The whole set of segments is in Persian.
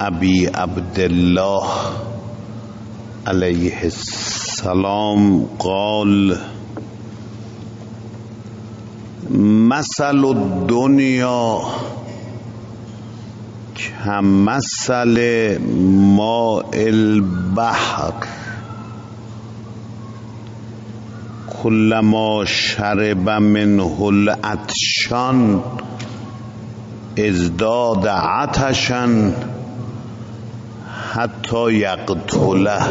ابی عبدالله علیه السلام قال مثل الدنیا کمثل ماء البحر کلما شرب منه العطشان ازداد عطشا حتی یقتله.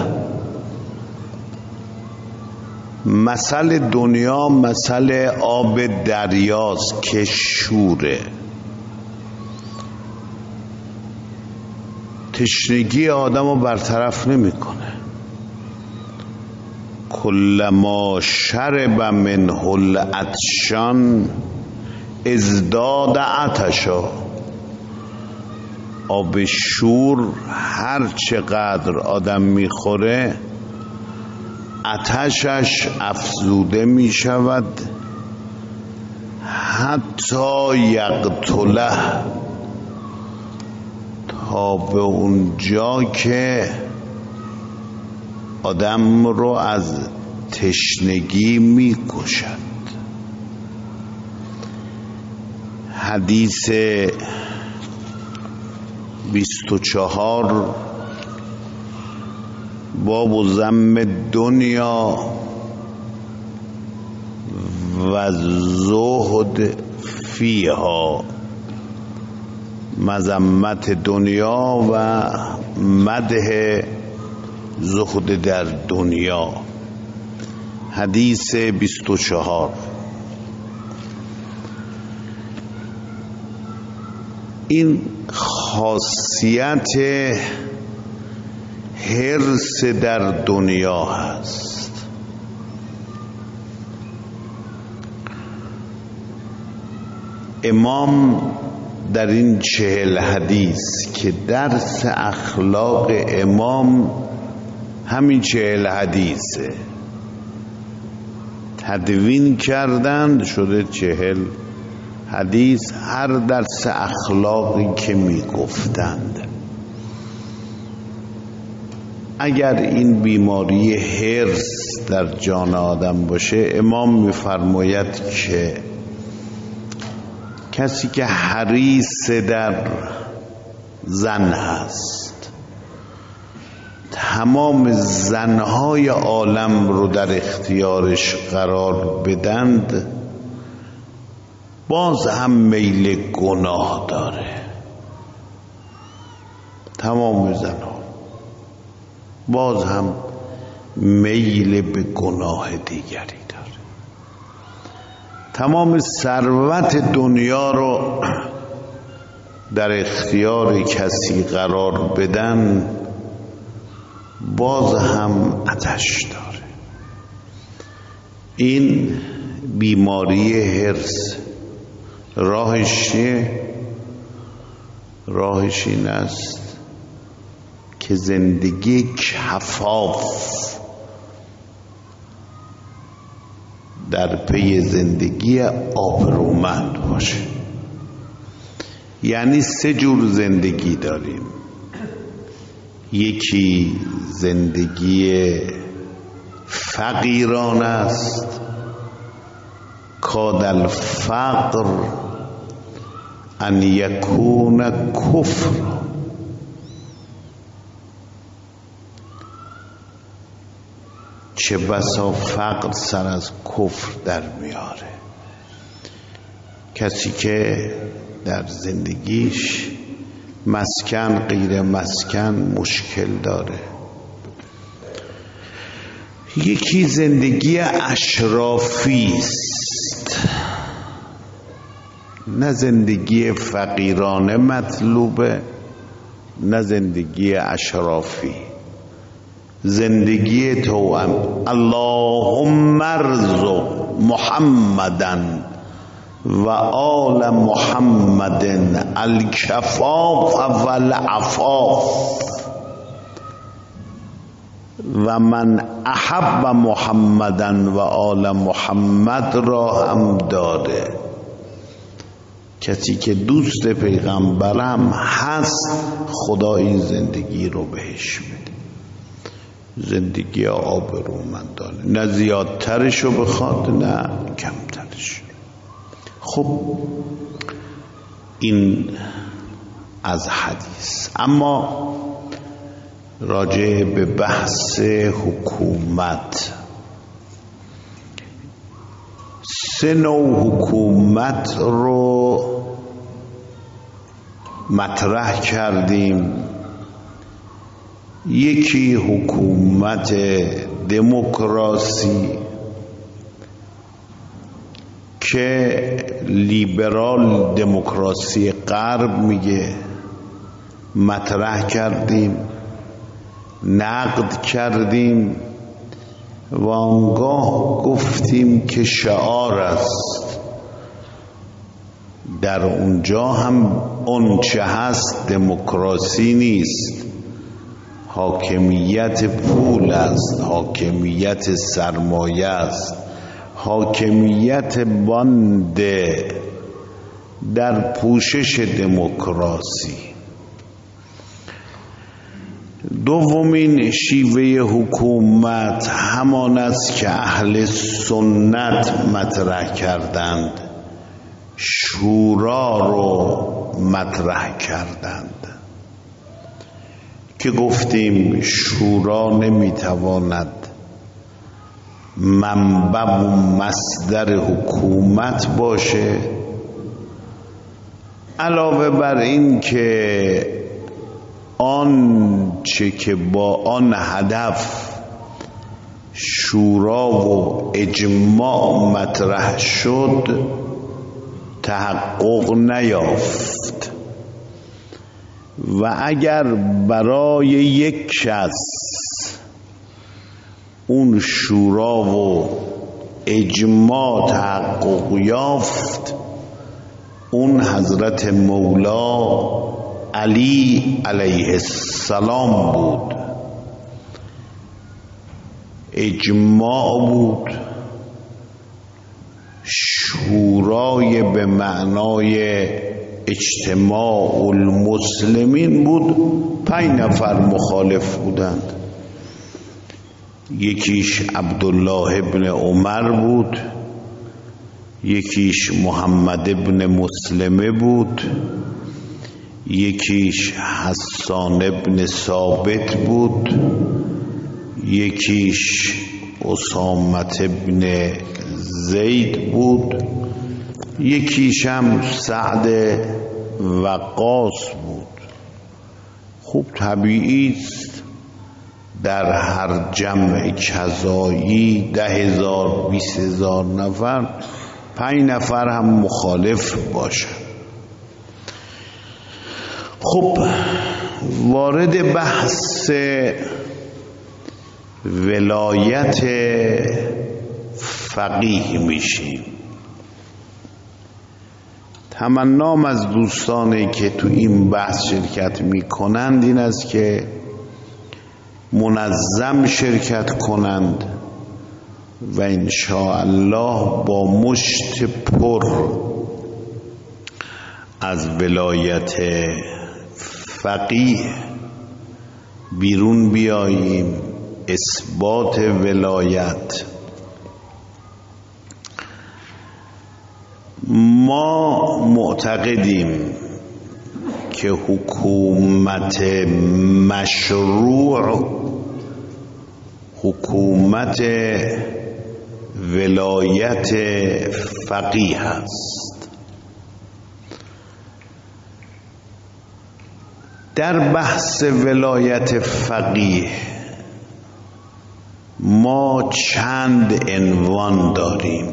مثل دنیا مثل آب دریاست که شوره، تشنگی آدم رو برطرف نمیکنه. کلما شرب منه العطشان ازداد عطشا. آب شور هر چقدر آدم میخوره آتشش افزوده می شود حتی یقتله، تا به اونجا که آدم رو از تشنگی می کشد. حدیث 24 باب ذم دنیا و زهد فیها، مذمت دنیا و مدح زهد در دنیا. حدیث 24. این خاصیت حرص در دنیا هست. امام در این 40 حدیث که درس اخلاق امام همین 40 حدیثه تدوین کردند، شده 40 حدیث، هر درس اخلاقی که می گفتند. اگر این بیماری حرص در جان آدم باشه، امام می‌فرماید که کسی که حریص در زن هست تمام زنهای عالم رو در اختیارش قرار بدند، باز هم میل گناه داره. تمام زنها باز هم میل به گناه دیگری داره. تمام ثروت دنیا رو در اختیار کسی قرار بدن، باز هم آتش داره. این بیماری حرص. راهش چیه؟ راهش این است که زندگی کفاف در پی زندگی آبرومند باشه. یعنی 3 جور زندگی داریم. یکی زندگی فقیرانه است، کاد الفقر ان یکون کفر. چه بسا فقر سر از کفر در میاره. کسی که در زندگیش مسکن غیر مسکن مشکل داره. یکی زندگی اشرافی است، نه زندگی فقیرانه مطلوبه نه زندگی اشرافی، زندگی توأم. اللهم ارزق محمدن و آل محمد الکفاف و العفاف و من احب محمدن و آل محمد را هم داده. کسی که دوست پیغمبرم هست خدا این زندگی رو بهش میده، زندگی آبرومندانه، نه زیادترش رو بخواد نه کمترش. خب این از حدیث. اما راجع به بحث حکومت، 3 نوع حکومت رو مطرح کردیم. یکی حکومت دموکراسی که لیبرال دموکراسی غرب میگه، مطرح کردیم، نقد کردیم و آنگاه گفتیم که شعار است، در اونجا هم اون چه هست دموکراسی نیست، حاکمیت پول است، حاکمیت سرمایه است، حاکمیت باند در پوشش دموکراسی. دومین شیوه حکومت همان است که اهل سنت مطرح کردند، شورا رو مطرح کردند که گفتیم شورا نمیتواند منبع و مصدر حکومت باشه، علاوه بر این که آنچه که با آن هدف شورا و اجماع مطرح شد تحقق نیافت و اگر برای یک شخص اون شورا و اجماع تحقق یافت، اون حضرت مولا علی علیه السلام بود، اجماع بود، شورای به معنای اجتماع المسلمین بود. 5 نفر مخالف بودند، یکیش عبدالله ابن عمر بود، یکیش محمد ابن مسلمه بود، یکیش حسان ابن ثابت بود، یکیش اسامت ابن زید بود، یکیش هم سعد وقاص بود. خوب طبیعی است در هر جمع کذایی 10,000 20,000 نفر 5 نفر هم مخالف باشه. خب وارد بحث ولایت فقیه میشیم. تمنام از دوستانی که تو این بحث شرکت میکنند این است که منظم شرکت کنند و انشاءالله با مشت پر از ولایت فقیه بیرون بیاییم. اثبات ولایت، ما معتقدیم که حکومت مشروع حکومت ولایت فقیه است. در بحث ولایت فقیه ما چند عنوان داریم.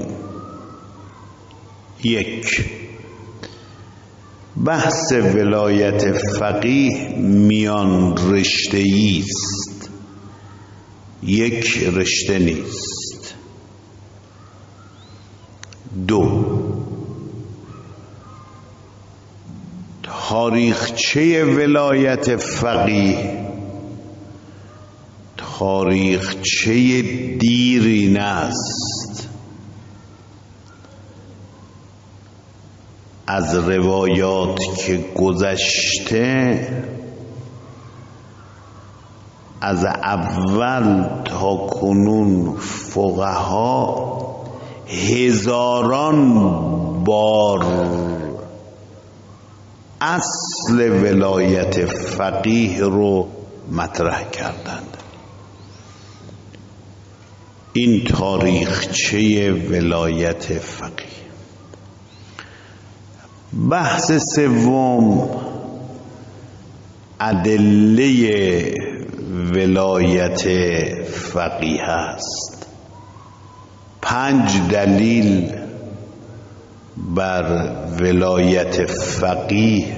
1. بحث ولایت فقیه میان رشته‌ای است، یک رشته نیست. 2. تاریخچه ولایت فقیه تاریخچه دیرینه است. از روایات که گذشته از اول تا کنون فقها هزاران بار اصل ولایت فقیه رو مطرح کردند. این تاریخچه ولایت فقیه. بحث سوم ادله ولایت فقیه است. 5 دلیل بر ولایت فقیه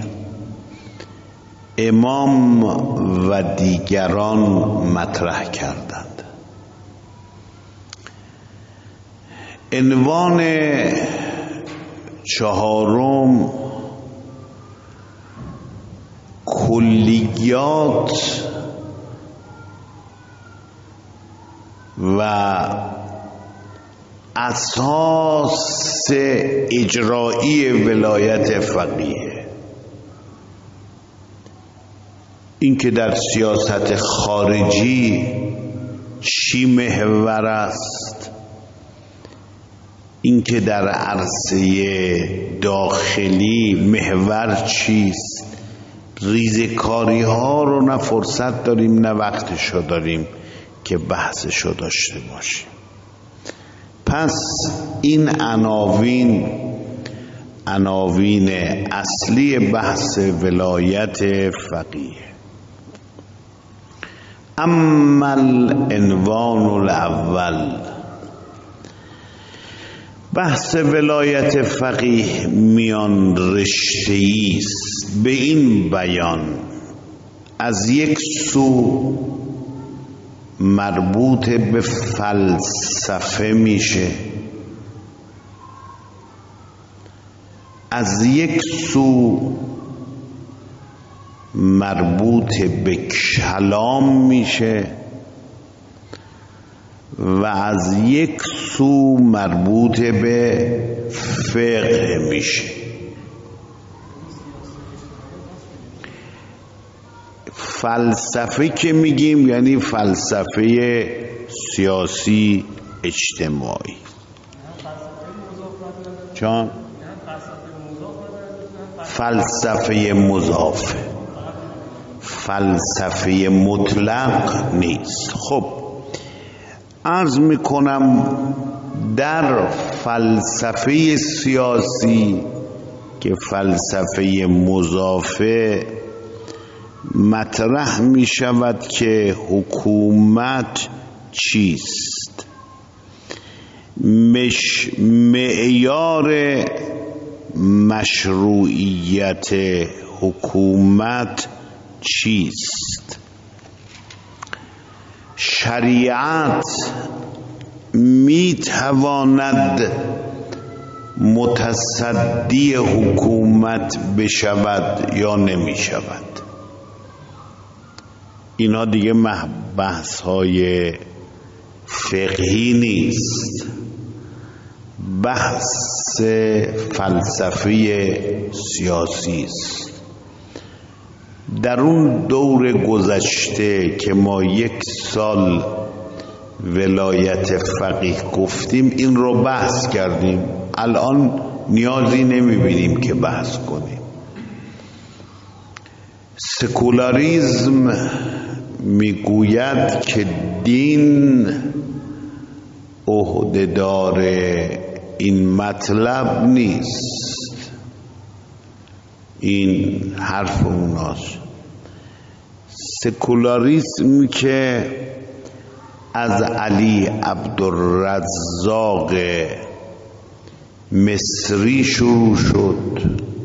امام و دیگران مطرح کردند. عنوان 4 کلیات و اساس اجرایی ولایت فقیه. این که در سیاست خارجی چی محور است، این که در عرصه داخلی محور چیست، ریزکاری ها رو نه فرصت داریم نه وقتشو داریم که بحثشو داشته باشیم. پس این عناوین اصلی بحث ولایت فقیه. اما العنوان الاول، بحث ولایت فقیه میان رشته‌ای است به این بیان: از یک سو مربوط به فلسفه میشه، از یک سو مربوط به کلام میشه و از یک سو مربوط به فقه میشه. فلسفه که میگیم یعنی فلسفه سیاسی اجتماعی. چون فلسفه مضافه، فلسفه مطلق نیست. خب عرض میکنم در فلسفه سیاسی که فلسفه مضافه مطرح می شود که حکومت چیست، معیار مشروعیت حکومت چیست، شریعت می تواند متصدی حکومت بشود یا نمی شود. اینا دیگه بحث های فقهی نیست، بحث فلسفی سیاسی است. در اون دور گذشته که ما 1 سال ولایت فقیه گفتیم این رو بحث کردیم، الان نیازی نمیبینیم که بحث کنیم. سکولاریسم میگوید که دین عهده‌دار این مطلب نیست. این حرف اوناست. سکولاریسم که از علی عبدالرزاق مصری شروع شد،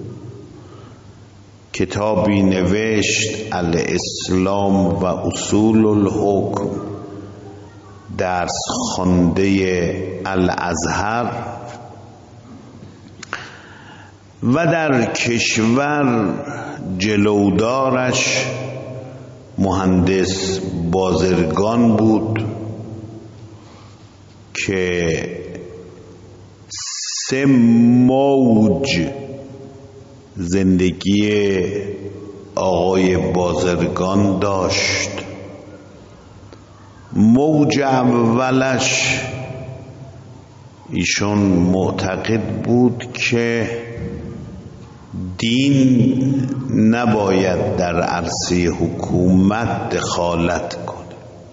کتابی نوشت الاسلام و اصول الحکم، درس خوانده الازهر، و در کشور جلودارش مهندس بازرگان بود که 3 موج زندگی آقای بازرگان داشت. موج اولش ایشون معتقد بود که دین نباید در عرصه حکومت دخالت کنه.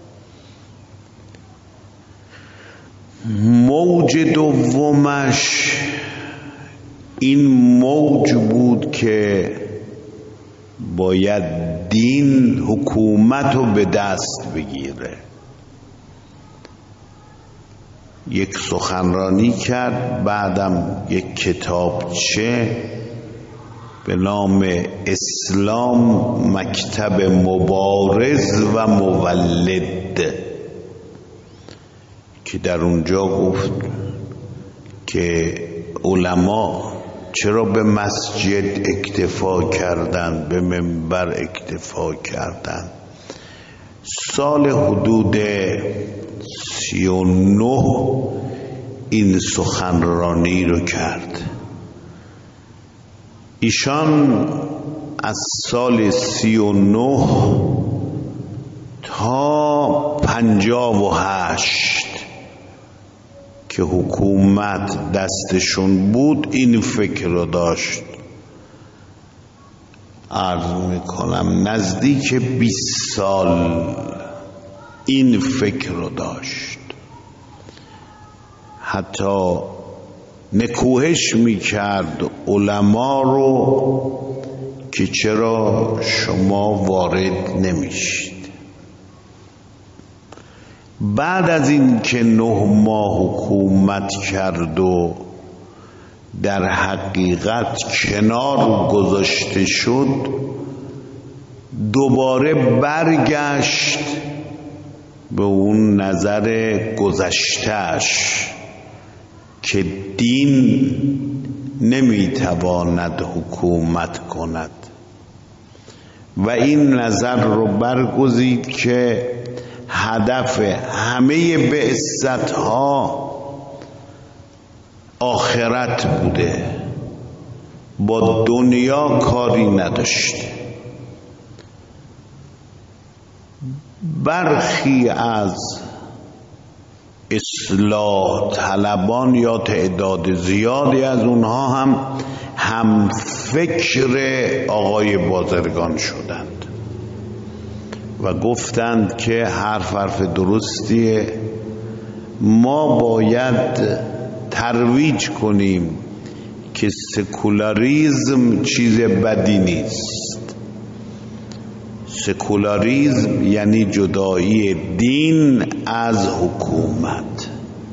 موج دومش این موج بود که باید دین حکومت رو به دست بگیره. یک سخنرانی کرد، بعدم یک کتابچه به نام اسلام مکتب مبارز و مولد که در اونجا گفت که علما چرا به مسجد اکتفا کردن، به منبر اکتفا کردن. سال حدود 39 این سخنرانی رو کرد. ایشان از سال 39 تا 58 که حکومت دستشون بود این فکر رو داشت. عرض میکنم نزدیک 20 سال این فکر رو داشت. حتی نکوهش میکرد علما رو که چرا شما وارد نمیشید. بعد از این که 9 ماه حکومت کرد و در حقیقت کنار گذاشته شد، دوباره برگشت به اون نظر گذشته‌اش که دین نمیتواند حکومت کند و این نظر رو برگزید که هدف همه بعثت‌ها آخرت بوده، با دنیا کاری نداشته. برخی از اصلاح طلبان یا تعداد زیادی از اونها هم فکر آقای بازرگان شدند و گفتند که حرف درستیه، ما باید ترویج کنیم که سکولاریزم چیز بدی نیست. سکولاریزم یعنی جدایی دین از حکومت.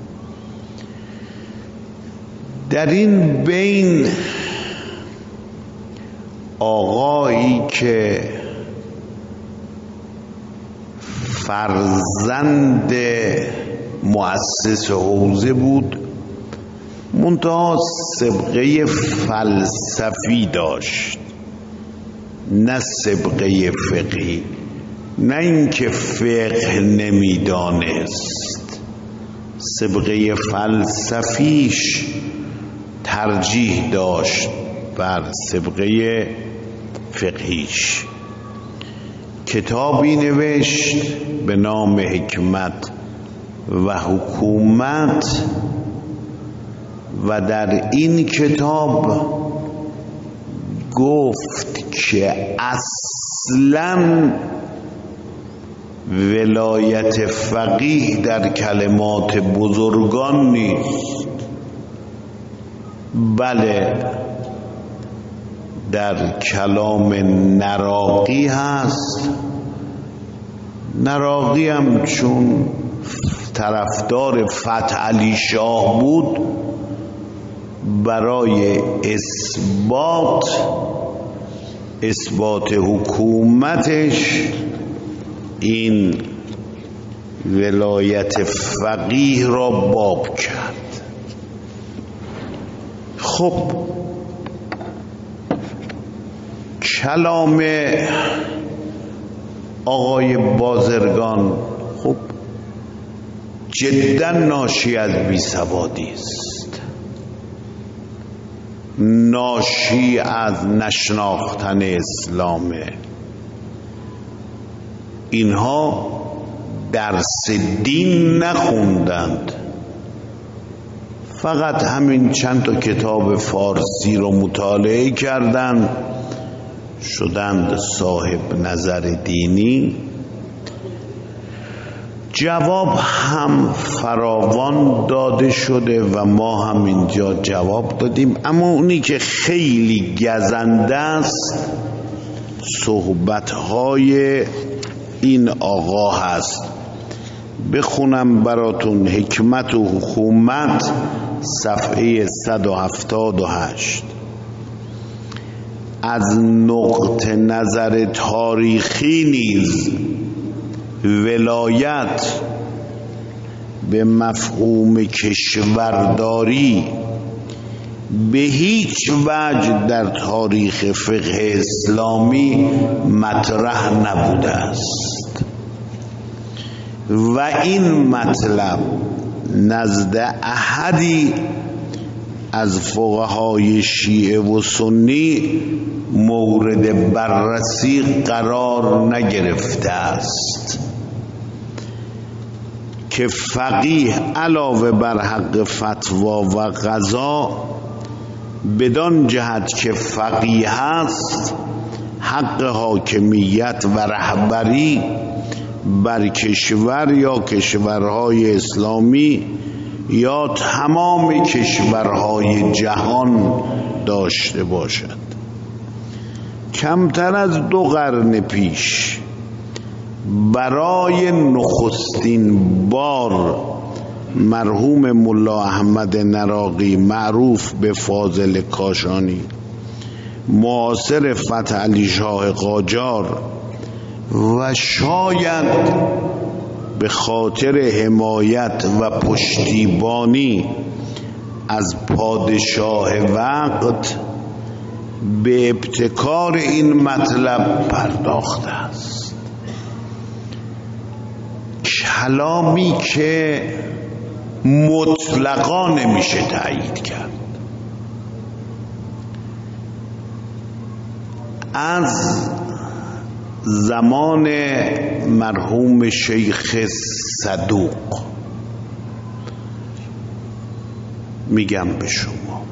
در این بین آقایی که فرزند مؤسس حوزه بود، منتها سابقه فلسفی داشت، نه سابقه فقهی. نه اینکه فقه نمیدانست، سابقه فلسفیش ترجیح داشت بر سابقه فقهیش. کتابی نوشت به نام حکمت و حکومت و در این کتاب گفت که اصلاً ولایت فقیه در کلمات بزرگان نیست، بله در کلام نراقی هست. نراقی هم چون طرفدار فتح علی شاه بود، برای اثبات حکومتش این ولایت فقیه را باب کرد. خب کلام آقای بازرگان خب جدا ناشی از بیسوادی است. ناشی از نشناختن اسلامه. اینها درس دین نخوندند، فقط همین چند تا کتاب فارسی رو مطالعه کردند، شدند صاحب نظر دینی. جواب هم فراوان داده شده و ما هم اینجا جواب دادیم، اما اونی که خیلی گزنده است صحبت‌های این آقا هست. بخونم براتون حکمت و حکومت صفحه 178. از نقطه نظر تاریخی نیز ولایت به مفهوم کشورداری به هیچ وجه در تاریخ فقه اسلامی مطرح نبوده است و این مطلب نزد احدی از فقهای شیعه و سنی مورد بررسی قرار نگرفته است که فقیه علاوه بر حق فتوا و قضا بدان جهت که فقیه است حق حاکمیت و رهبری بر کشور یا کشورهای اسلامی یا تمام کشورهای جهان داشته باشد. کمتر از 2 قرن پیش برای نخستین بار مرحوم ملا احمد نراقی معروف به فاضل کاشانی معاصر فتح علی شاه قاجار و شاید به خاطر حمایت و پشتیبانی از پادشاه وقت به ابتکار این مطلب پرداخته است. کلامی که مطلقا نمیشه تایید کرد. از زمان مرحوم شیخ صدوق میگم به شما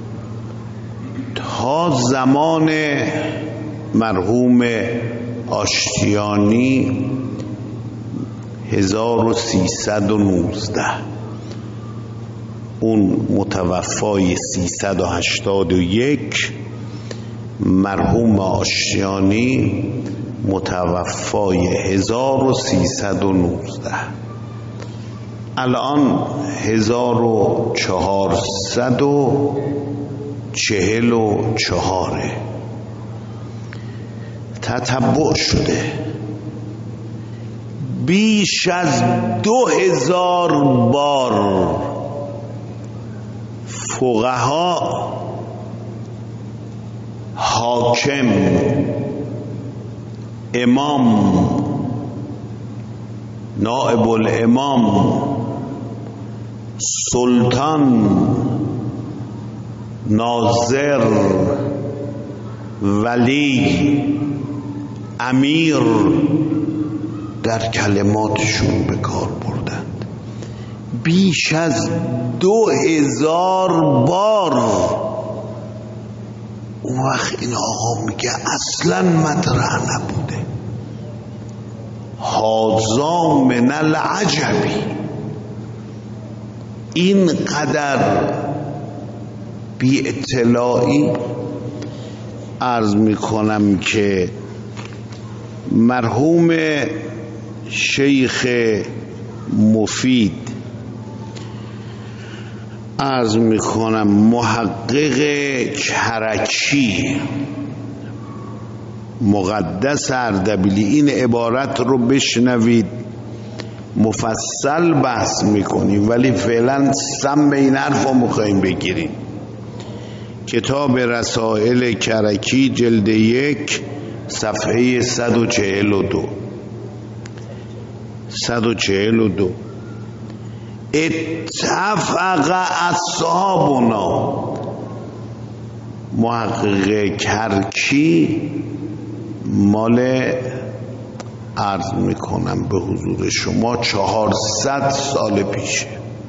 تا زمان مرحوم آشتیانی 1319 اون متوفای 381 مرحوم آشتیانی متوفای 1319 الان 1444 تتبع شده. بیش از 2000 بار فقها، حاکم، امام، نائب الامام، سلطان، ناظر، ولی، امیر در کلماتشون به کار بردند. بیش از 2000 بار. اون وقت این آقا میگه اصلا مطرح نبوده. هذا من العجبی. این قدر بی اطلاعی عرض میکنم که مرحوم شیخ مفید عرض میکنم محقق کرکی مقدس اردبیلی این عبارت رو بشنوید، مفصل بحث میکنیم ولی فعلا سم این حرف رو میخواییم بگیریم. کتاب رسائل کرکی جلد 1 صفحه 142 اتفق اصحابنا محقق کرکی مال عرض میکنم به حضور شما 400 سال پیشه.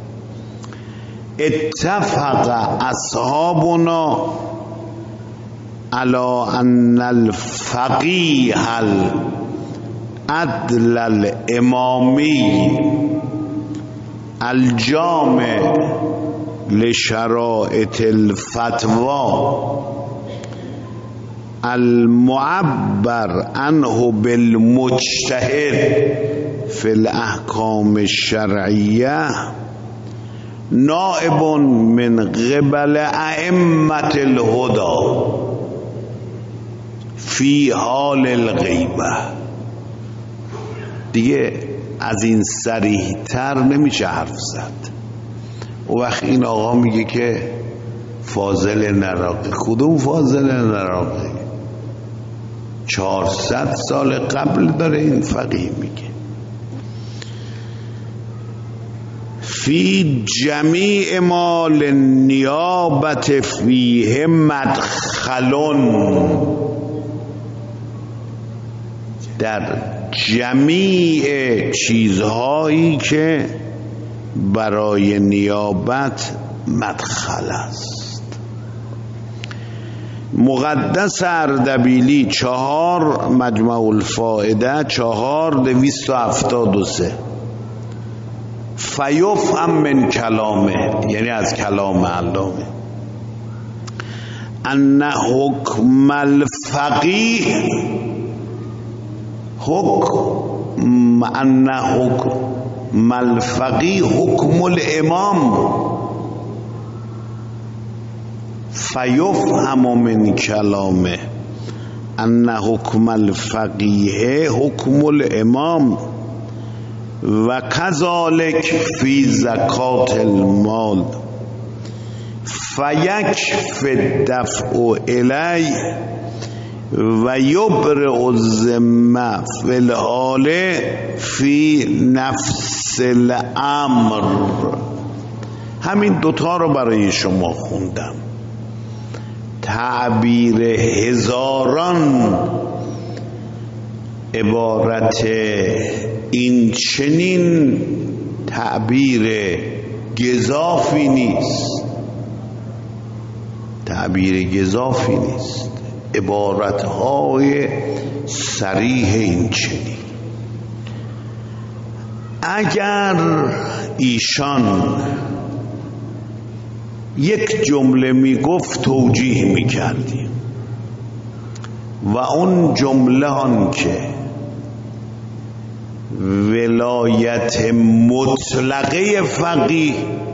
اتفق اصحابنا علی ان الفقیه العدل الامامی الجامع لشرائط الفتوى المعبر عنه بالمجتهد في الاحکام الشرعیه نائب من قبل ائمة الهدى فی حال الغیبه. دیگه از این صریح تر نمیشه حرف زد. و وقت این آقا میگه که فاضل نراقی. کدوم فاضل نراقی؟ 400 سال قبل داره این فقیه میگه. فی جمیع ما للنیابت فیه مدخلون، در جمیع چیزهایی که برای نیابت مدخل است. مقدس اردبیلی 4 مجمع الفائده 4273. فیفهم من کلامه، یعنی از کلام علامه، ان حکم الفقیه ان حکم الفقیه حکم الامام. فیفهم من کلامه ان حکم الفقیه حکم الامام و کذالک فی زکات المال فیکف الدفع الی و یبرئ الذمه فی الحال فی نفس الامر. همین دوتا رو برای شما خوندم. تعبیر هزاران عبارت این چنین تعبیر گزافی نیست، تعبیر گزافی نیست، عبارتهای صریح این چنین. اگر ایشان یک جمله میگفت توجیه میکردیم و اون جمله آن که ولایت مطلقه فقیه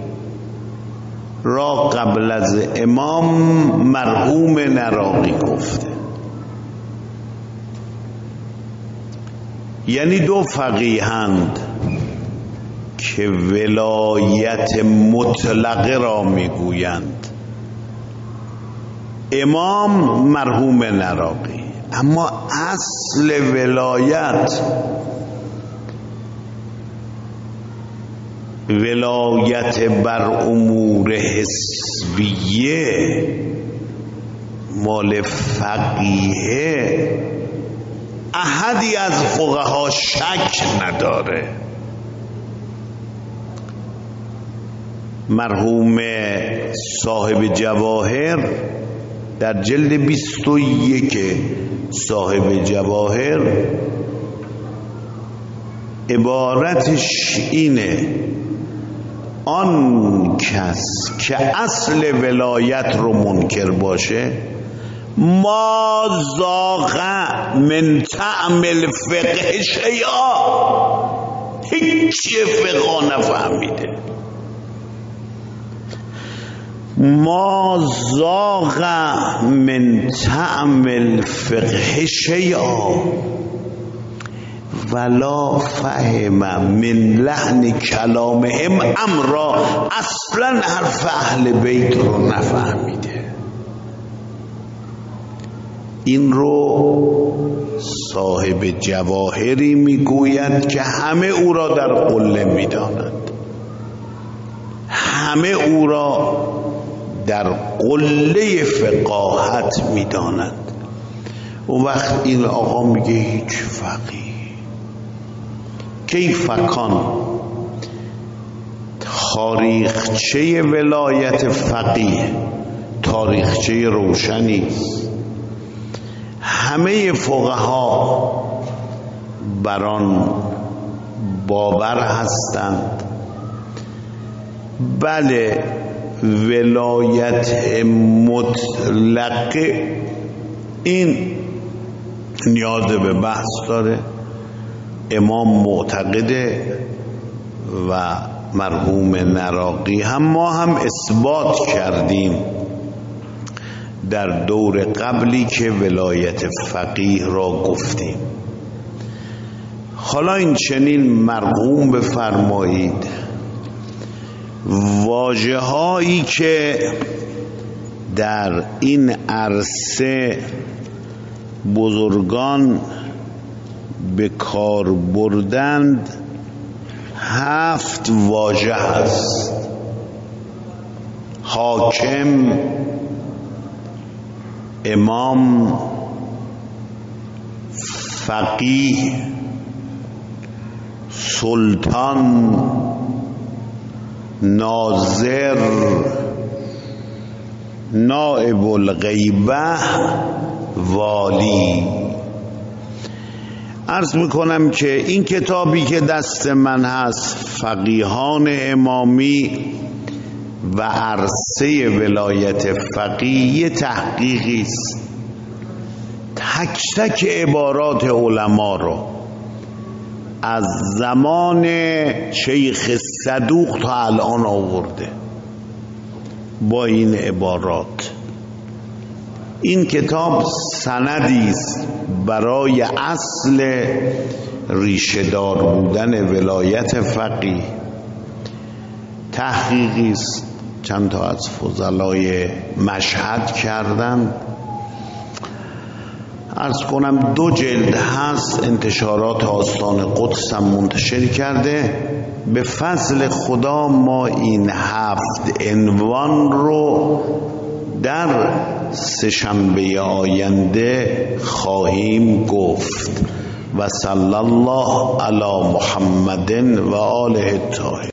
را قبل از امام مرحوم نراقی گفته، یعنی دو فقیهند که ولایت مطلقه را میگویند، امام مرحوم نراقی، اما اصل ولایت بر امور حسبیه مال فقیه احدی از فقها شک نداره. مرحوم صاحب جواهر در جلد 21 صاحب جواهر عبارتش اینه: آن کس که اصل ولایت رو منکر باشه ما ذاق من طعم الفقه شیئا، هیچی فقه نفهمیده. ما ذاق من طعم الفقه شیئا ولا فهم من لحن کلامهم امرا، اصلا حرف اهل بیت رو نفهمیده. این رو صاحب جواهری میگوید که همه او را در قله میدانند، همه او را در قله فقاهت میداند. اون وقت این آقا میگه هیچ فقیه کیف کان، تاریخچه ولایت فقیه تاریخچه روشنی است. همه فقها بر آن باور هستند. بله، ولایت مطلقه این نیاز به بحث داره. امام معتقده و مرحوم نراقی هم ما هم اثبات کردیم در دور قبلی که ولایت فقیه را گفتیم. حالا این چنین مرحوم بفرمایید واژه هایی که در این عرصه بزرگان به کار بردند 7 واژه هست: حاکم، امام، فقیه، سلطان، ناظر، نائب الغیبه، والی. عرض میکنم که این کتابی که دست من هست، فقیهان امامی و عرصه ولایت فقیه، تحقیقی است. تک تک عبارات علما رو از زمان شیخ صدوق تا الان آورده با این عبارات. این کتاب سندی است برای اصل ریشه‌دار بودن ولایت فقیه. تحقیقی است، چند تا از فضلای مشهد کردند. عرض کنم 2 جلد هست، انتشارات آستان قدس هم منتشر کرده. به فضل خدا ما این 7 عنوان رو در 3 شنبه آینده خواهیم گفت. و صلی الله علی محمد و آله الطاهرین.